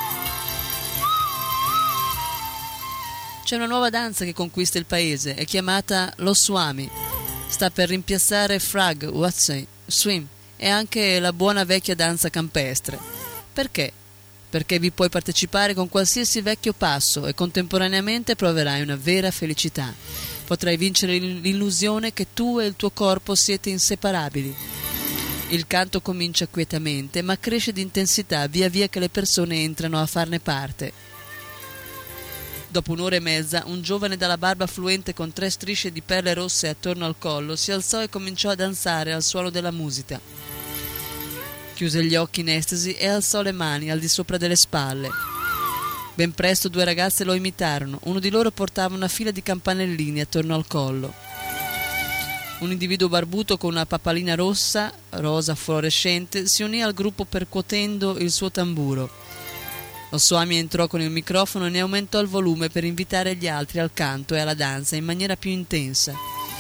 C'è una nuova danza che conquista il paese, è chiamata lo Swami. Sta per rimpiazzare Frag, Watsai, Swim e anche la buona vecchia danza campestre. Perché? Perché vi puoi partecipare con qualsiasi vecchio passo e contemporaneamente proverai una vera felicità. Potrai vincere l'illusione che tu e il tuo corpo siete inseparabili. Il canto comincia quietamente, ma cresce di intensità via via che le persone entrano a farne parte. Dopo un'ora e mezza, un giovane dalla barba fluente con 3 strisce di perle rosse attorno al collo si alzò e cominciò a danzare al suono della musica. Chiuse gli occhi in estasi e alzò le mani al di sopra delle spalle. Ben presto 2 ragazze lo imitarono. Uno di loro portava una fila di campanellini attorno al collo. Un individuo barbuto con una papalina rosa fluorescente, si unì al gruppo percuotendo il suo tamburo. Lo Swami entrò con il microfono e ne aumentò il volume per invitare gli altri al canto e alla danza in maniera più intensa.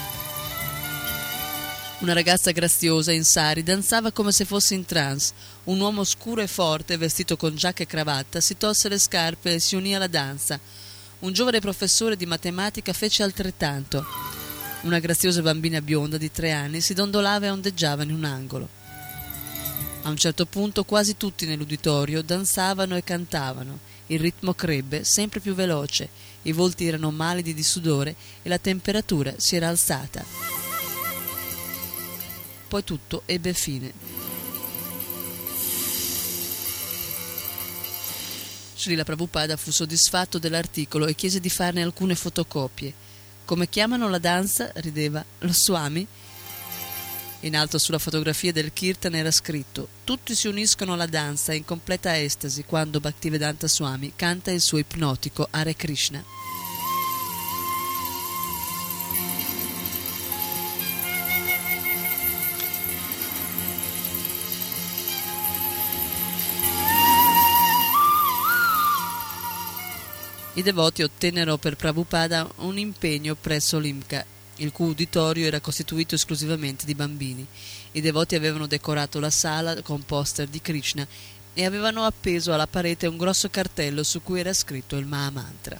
Una ragazza graziosa in sari danzava come se fosse in trance. Un uomo scuro e forte, vestito con giacca e cravatta, si tolse le scarpe e si unì alla danza. Un giovane professore di matematica fece altrettanto. Una graziosa bambina bionda di 3 anni si dondolava e ondeggiava in un angolo. A un certo punto quasi tutti nell'uditorio danzavano e cantavano. Il ritmo crebbe sempre più veloce, i volti erano mallidi di sudore e la temperatura si era alzata. Poi tutto ebbe fine. Srila Prabhupada fu soddisfatto dell'articolo e chiese di farne alcune fotocopie. Come chiamano la danza? Rideva. Lo Swami? In alto sulla fotografia del kirtan era scritto: tutti si uniscono alla danza in completa estasi quando Bhaktivedanta Swami canta il suo ipnotico Hare Krishna. I devoti ottennero per Prabhupada un impegno presso l'IMCA, il cui uditorio era costituito esclusivamente di bambini. I devoti avevano decorato la sala con poster di Krishna e avevano appeso alla parete un grosso cartello su cui era scritto il Mahamantra.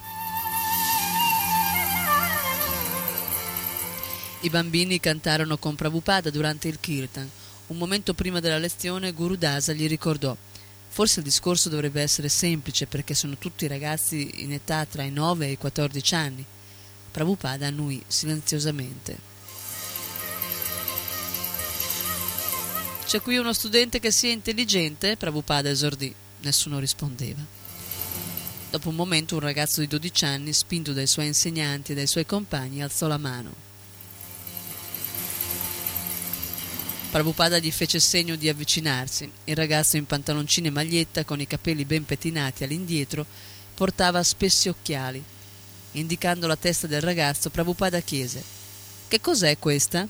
I bambini cantarono con Prabhupada durante il kirtan. Un momento prima della lezione Guru Dasa gli ricordò: forse il discorso dovrebbe essere semplice perché sono tutti ragazzi in età tra i 9 e i 14 anni. Prabhupada annuì silenziosamente. C'è qui uno studente che sia intelligente? Prabhupada esordì. Nessuno rispondeva. Dopo un momento un ragazzo di 12 anni, spinto dai suoi insegnanti e dai suoi compagni, alzò la mano. Prabhupada gli fece segno di avvicinarsi. Il ragazzo in pantaloncini e maglietta, con i capelli ben pettinati all'indietro, portava spessi occhiali. Indicando la testa del ragazzo, Prabhupada chiese: «Che cos'è questa?»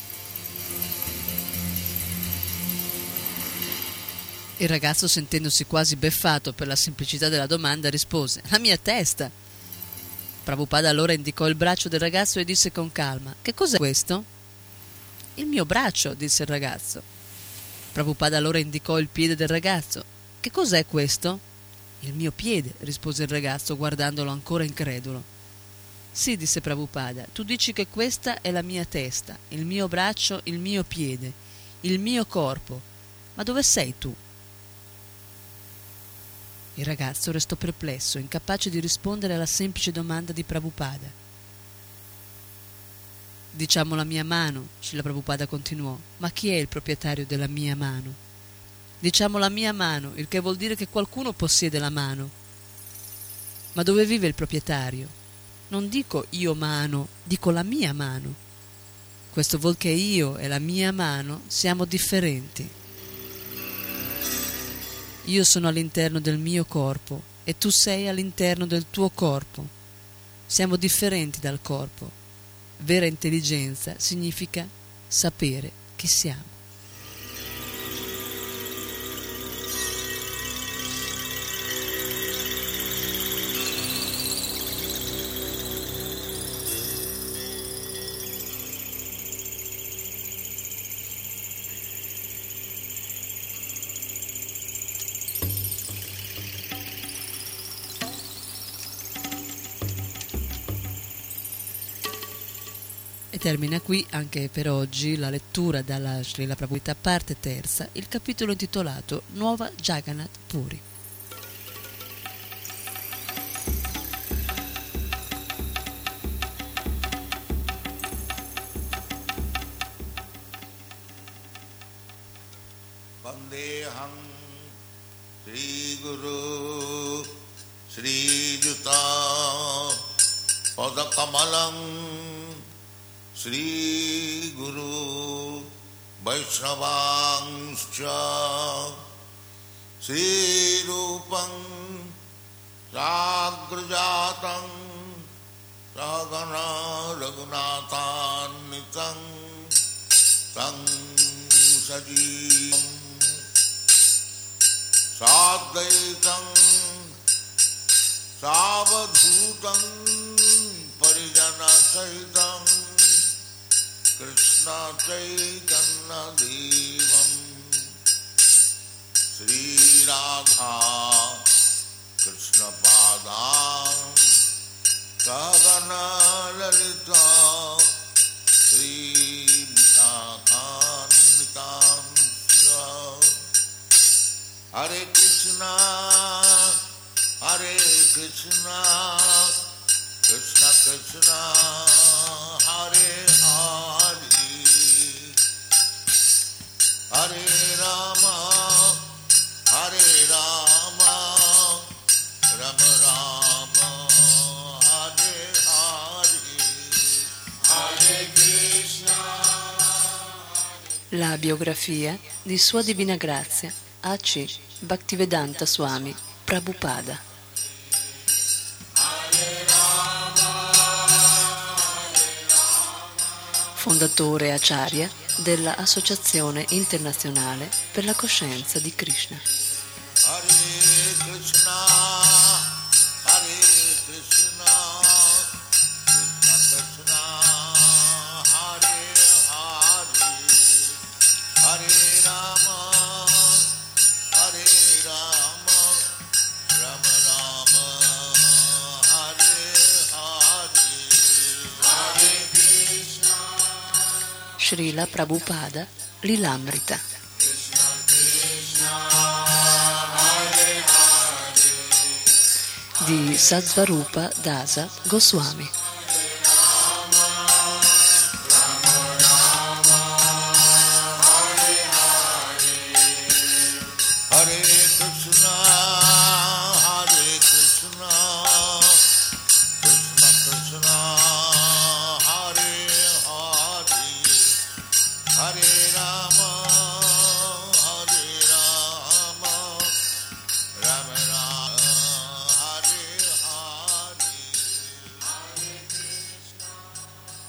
Il ragazzo, sentendosi quasi beffato per la semplicità della domanda, rispose: «La mia testa!» Prabhupada allora indicò il braccio del ragazzo e disse con calma: «Che cos'è questo?» «Il mio braccio», disse il ragazzo. Prabhupada allora indicò il piede del ragazzo. «Che cos'è questo?» «Il mio piede», rispose il ragazzo guardandolo ancora incredulo. «Sì», disse Prabhupada, «tu dici che questa è la mia testa, il mio braccio, il mio piede, il mio corpo. Ma dove sei tu?» Il ragazzo restò perplesso, incapace di rispondere alla semplice domanda di Prabhupada. «Diciamo la mia mano», Srila Prabhupada continuò, «ma chi è il proprietario della mia mano?» «Diciamo la mia mano, il che vuol dire che qualcuno possiede la mano. Ma dove vive il proprietario? Non dico io mano, dico la mia mano. Questo vuol che io e la mia mano siamo differenti. Io sono all'interno del mio corpo e tu sei all'interno del tuo corpo. Siamo differenti dal corpo. Vera intelligenza significa sapere chi siamo». E termina qui anche per oggi la lettura dalla Srila Prabhupada parte terza, il capitolo intitolato Nuova Jagannath Puri. Vandeham Sri Guru Sri Juta Padakamalam Sri Guru Vaishnavanscha Sri Rupam Sagrajatam Sagana Raghunathannitam Tang Sajivam Sadvaitam Savadhutam Parijana Sahitam Krishna Chaitanya Devam Sri Radha Krishna Padam Sagana Lalita Sri Vishakanitam Hare Krishna Krishna Krishna Hare Hare Hare Rama Rama Rama Hare Hare Hare Krishna. La biografia di Sua Divina Grazia A.C. Bhaktivedanta Swami Prabhupada. Fondatore Acharya della Associazione Internazionale per la Coscienza di Krishna. Hare Krishna, Krishna Krishna, Hare Hare, Hare Rama, Rama Rama, Hare Hare, Hare Krishna. Srila Prabhupada Lilamrita. Di Satsvarupa Dasa Goswami. Hare Krishna, Krishna Krishna, Hare Hare, Hare Rama.